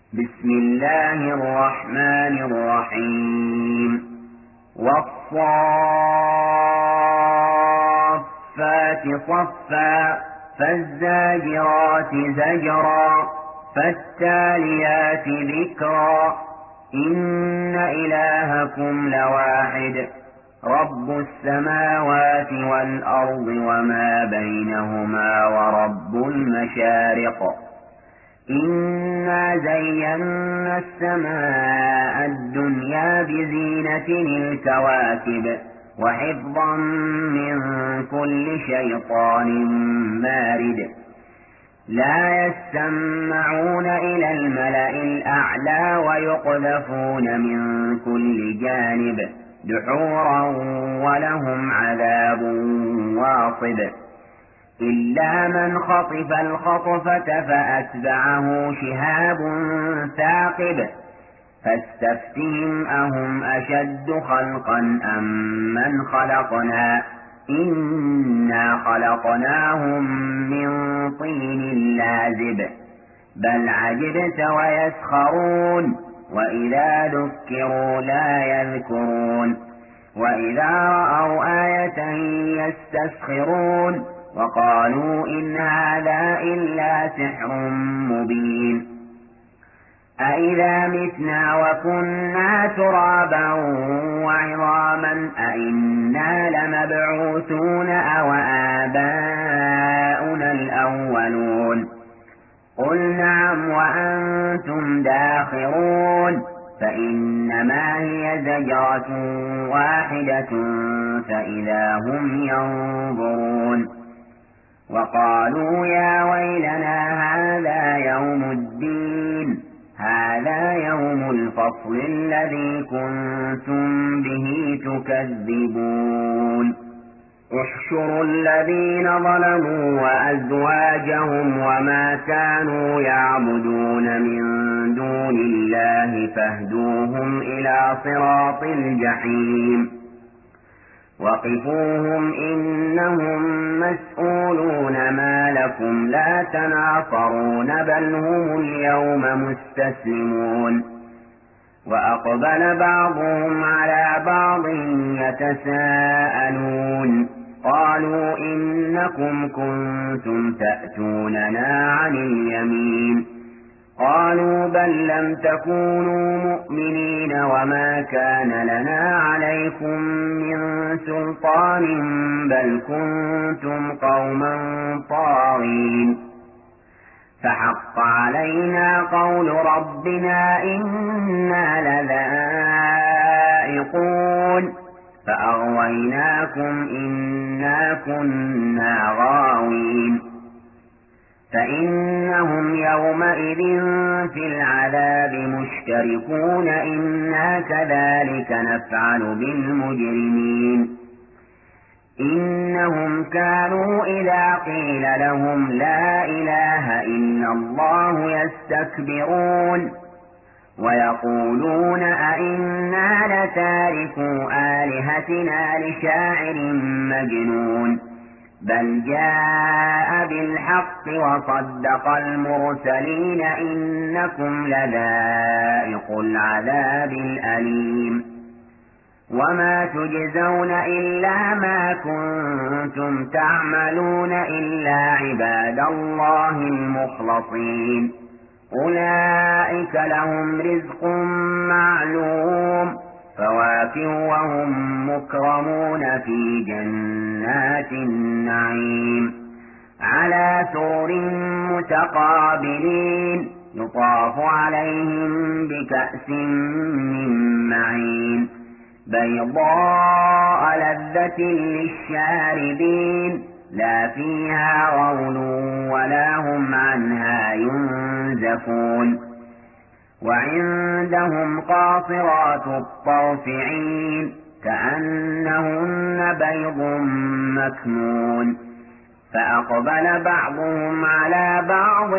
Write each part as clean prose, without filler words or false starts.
بسم الله الرحمن الرحيم والصافات صفا فالزاجرات زجرا فالتاليات ذكرا إن إلهكم لواحد رب السماوات والأرض وما بينهما ورب المشارق إنا زينا السماء الدنيا بزينة الكواكب وحفظا من كل شيطان مارد لا يستمعون إلى الملأ الأعلى ويقذفون من كل جانب دحورا ولهم عذاب واصب إلا من خطف الخطفة فأتبعه شهاب ثاقب فاستفتهم أهم أشد خلقا أم من خلقنا إنا خلقناهم من طين لازب بل عجبت ويسخرون وإذا ذكروا لا يذكرون وإذا رأوا آية يستسخرون وقالوا إن هذا إلا سحر مبين أإذا متنا وكنا ترابا وعظاما أإنا لمبعوثون أو آباؤنا الأولون قل نعم وأنتم داخرون فإنما هي زجرة واحدة فإذا هم ينظرون وقالوا يا ويلنا هذا يوم الدين هذا يوم الفصل الذي كنتم به تكذبون احشروا الذين ظلموا وأزواجهم وما كانوا يعبدون من دون الله فاهدوهم إلى صراط الجحيم وقفوهم إنهم مسؤولون ما لكم لا تناصرون بل هم اليوم مستسلمون وأقبل بعضهم على بعض يتساءلون قالوا إنكم كنتم تأتوننا عن اليمين قالوا بل لم تكونوا مؤمنين وما كان لنا عليكم من سلطان بل كنتم قوما طاغين فحق علينا قول ربنا إنا لذائقون فأغويناكم إنا كنا غاوين فإنهم يومئذ في العذاب مشتركون إنا كذلك نفعل بالمجرمين إنهم كانوا إذا قيل لهم لا إله إلا الله يستكبرون ويقولون أئنا لتاركو آلهتنا لشاعر مجنون بل جاء بالحق وصدق المرسلين إنكم لذائق العذاب الأليم وما تجزون إلا ما كنتم تعملون إلا عباد الله المخلصين أولئك لهم رزق معلوم فواكه وهم مكرمون في جنات النعيم على سرر متقابلين يطاف عليهم بكأس من معين بيضاء لذة للشاربين لا فيها غول ولا هم عنها ينزفون وعندهم قاصرات الطرف عين كأنهن بيض مكنون فأقبل بعضهم على بعض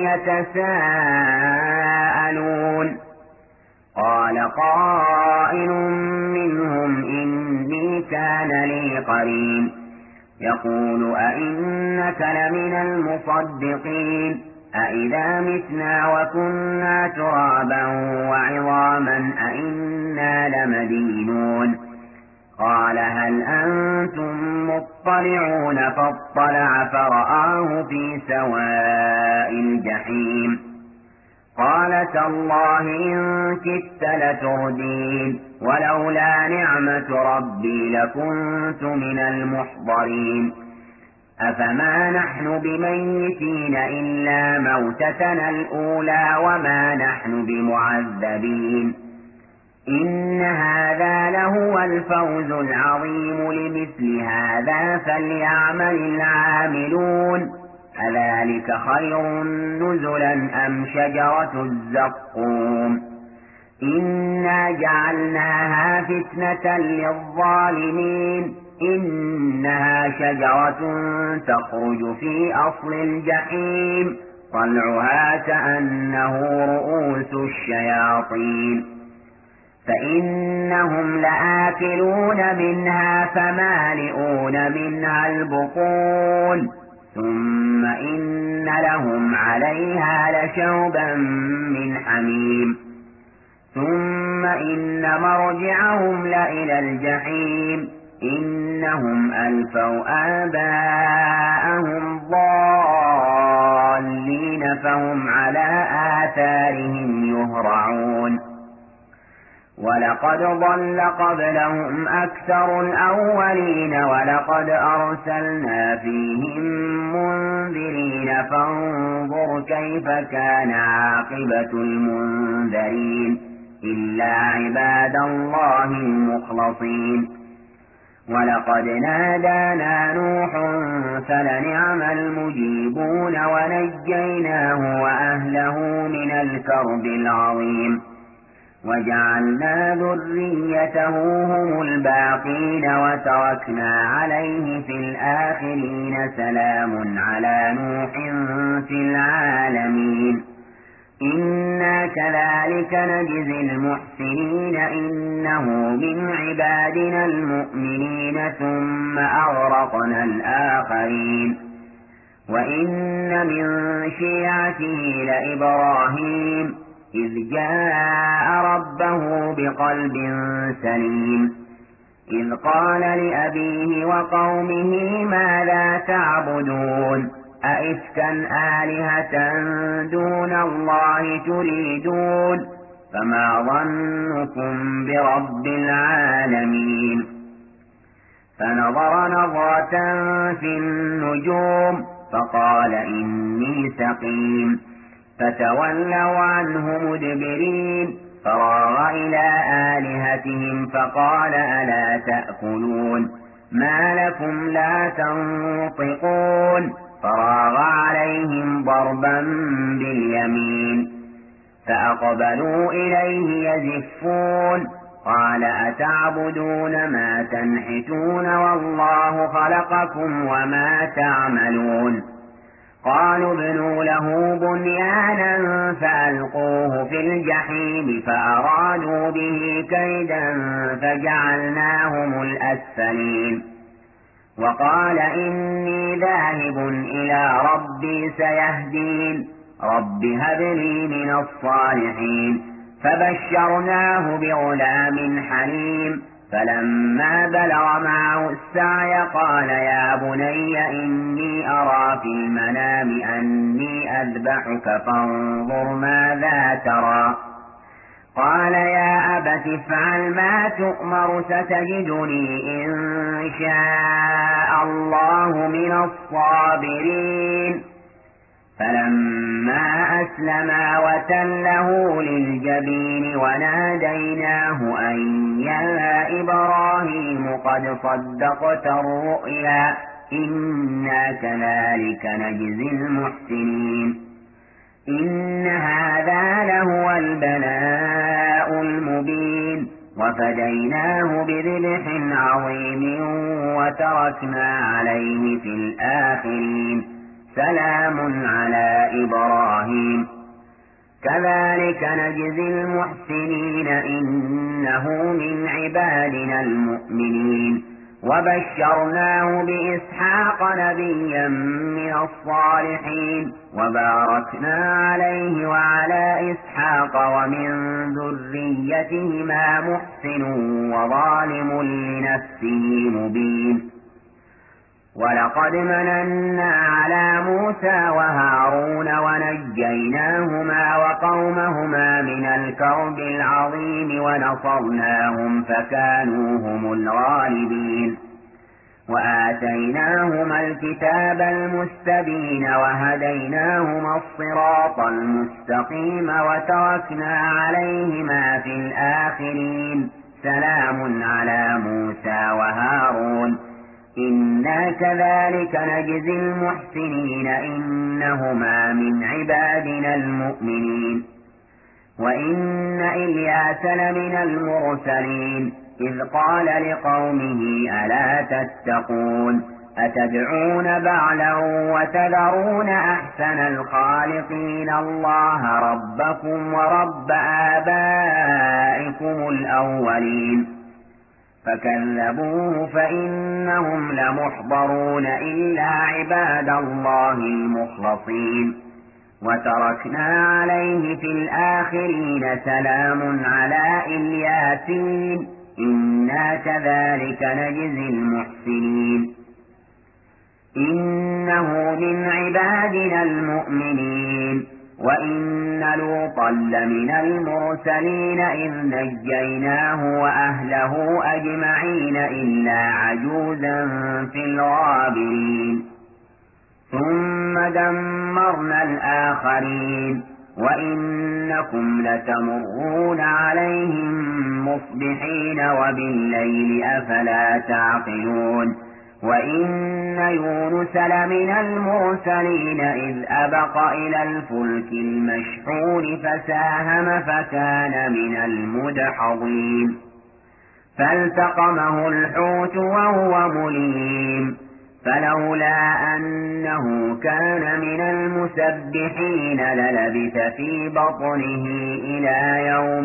يتساءلون قال قائل منهم إني كان لي قرين يقول أئنك لمن المصدقين أإذا متنا وكنا ترابا وعظاما أإنا لمدينون قال هل أنتم مطلعون فاطلع فرآه في سواء الجحيم قال تالله إن كدت لتردين ولولا نعمة ربي لكنت من المحضرين أفما نحن بميتين إلا موتتنا الأولى وما نحن بمعذبين إن هذا لهو الفوز العظيم لمثل هذا فليعمل العاملون أذلك خير نزلا أم شجرة الزقوم إنا جعلناها فتنة للظالمين إنها شجرة تخرج في أصل الجحيم طلعها كأنه رؤوس الشياطين فإنهم لآكلون منها فمالئون منها البطون ثم إن لهم عليها لشوبا من حميم ثم إن مرجعهم لإلى الجحيم إنهم ألفوا آباءهم ضالين فهم على آثارهم يهرعون ولقد ضل قبلهم أكثر الأولين ولقد أرسلنا فيهم منذرين فانظر كيف كان عاقبة المنذرين إلا عباد الله المخلصين ولقد نادانا نوح فلنعم المجيبون ونجيناه وأهله من الكرب العظيم وجعلنا ذريته هم الباقين وتركنا عليه في الآخرين سلام على نوح في العالمين إنا كذلك نجزي المحسنين إنه من عبادنا المؤمنين ثم أغرقنا الآخرين وإن من شيعته لإبراهيم إذ جاء ربه بقلب سليم إذ قال لأبيه وقومه ماذا تعبدون أئفكا آلهة دون الله تريدون فما ظنكم برب العالمين فنظر نظرة في النجوم فقال إني سقيم فتولوا عنه مدبرين فراغ إلى آلهتهم فقال ألا تأكلون ما لكم لا تنطقون فراغ عليهم ضربا باليمين فأقبلوا إليه يزفون قال أتعبدون ما تنحتون والله خلقكم وما تعملون قالوا ابنوا له بنيانا فألقوه في الجحيم فأرادوا به كيدا فجعلناهم الأسفلين وقال إني ذاهب إلى ربي سيهدين رب هب لي من الصالحين فبشرناه بغلام حليم فلما بلغ معه السعي قال يا بني إني أرى في المنام أني أذبحك فانظر ماذا ترى قال يا أبت افعل ما تؤمر ستجدني إن شاء الله من الصابرين فلما أسلما وتله للجبين وناديناه أن يا إبراهيم قد صدقت الرؤيا إنا كذلك نجزي المحسنين إن هذا لهو البلاء المبين وفديناه بذبح عظيم وتركنا عليه في الآخرين سلام على إبراهيم كذلك نجزي المحسنين إنه من عبادنا المؤمنين وبشرناه بإسحاق نبيا من الصالحين وباركنا عليه وعلى إسحاق ومن ذريتهما محسن وظالم لنفسه مبين ولقد مننا على موسى وهارون ونجيناهما وقومهما من الكرب العظيم ونصرناهم فكانوا هم الغالبين وآتيناهما الكتاب المستبين وهديناهما الصراط المستقيم وتركنا عليهما في الآخرين سلام على موسى وهارون إنا كذلك نجزي المحسنين إنهما من عبادنا المؤمنين وإن إلياس لمن المرسلين إذ قال لقومه ألا تتقون أتدعون بعلا وتذرون أحسن الخالقين الله ربكم ورب آبائكم الأولين فكذبوه فإنهم لمحضرون إلا عباد الله المخلصين وتركنا عليه في الآخرين سلام على الياسين إنا كذلك نجزي المحسنين إنه من عبادنا المؤمنين وإن لوطا لمن المرسلين إذ نجيناه وأهله أجمعين إلا عجوزا في الغابرين ثم دمرنا الآخرين وإنكم لتمرون عليهم مصبحين وبالليل أفلا تعقلون وإن يونس لمن المرسلين إذ أبق إلى الفلك المشحون فساهم فكان من المدحضين فالتقمه الحوت وهو مليم فلولا أنه كان من المسبحين للبث في بطنه إلى يوم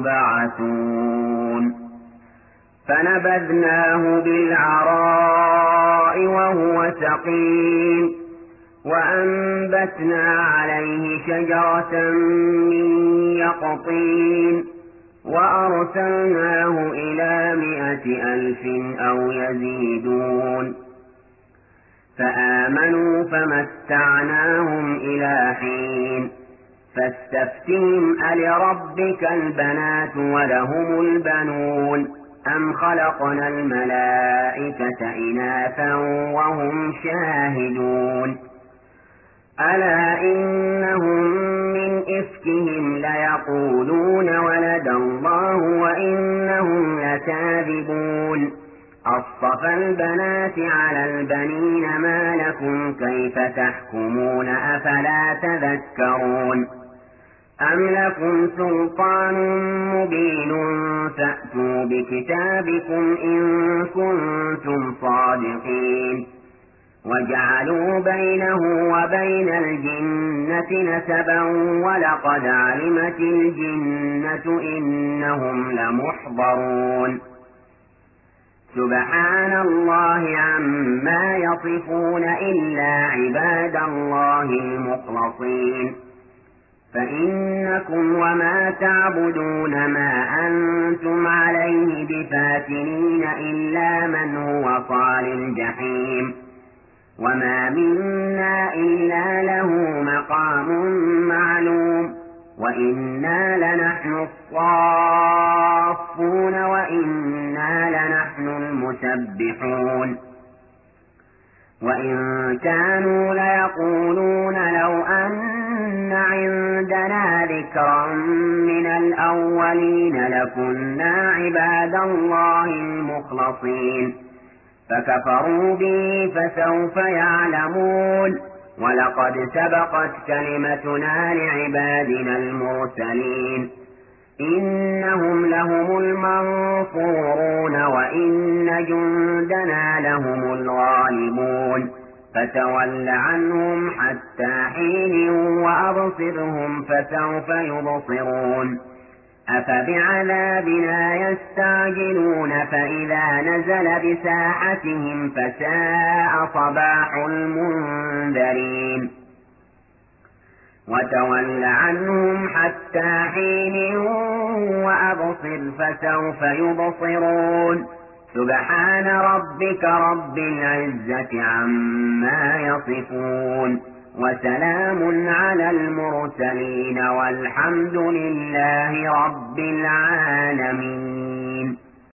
يبعثون فنبذناه بالعراء وهو سقيم وأنبتنا عليه شجرة من يقطين وأرسلناه إلى 100,000 أو يزيدون فآمنوا فمتعناهم إلى حين فاستفتهم ألربك البنات ولهم البنون أم خلقنا الملائكة إناثا وهم شاهدون ألا إنهم من إفكهم ليقولون ولد الله وإنهم لكاذبون أصطفى البنات على البنين ما لكم كيف تحكمون أفلا تذكرون أم لكم سلطان مبين فأتوا بكتابكم إن كنتم صادقين وجعلوا بينه وبين الجنة نسبا ولقد علمت الجنة إنهم لمحضرون سبحان الله عما يصفون إلا عباد الله المخلصين فإنكم وما تعبدون ما أنتم عليه بفاتنين إلا من هو صال الجحيم وما منا إلا له مقام معلوم وإنا لنحن الصافون وإنا لنحن المسبحون وإن كانوا ليقولون لو أن عندنا ذكرا من الأولين لكنا عباد الله المخلصين فكفروا به فسوف يعلمون ولقد سبقت كلمتنا لعبادنا المرسلين إنهم لهم المنصورون وإن جندنا لهم الغالبون فتول عنهم حتى حين وأبصرهم فسوف يبصرون أفبعذابنا يستعجلون فإذا نزل بساحتهم فساء صباح المنذرين وتول عنهم حتى حين وأبصر فسوف يبصرون سبحان ربك رب العزة عما يصفون وسلام على المرسلين والحمد لله رب العالمين.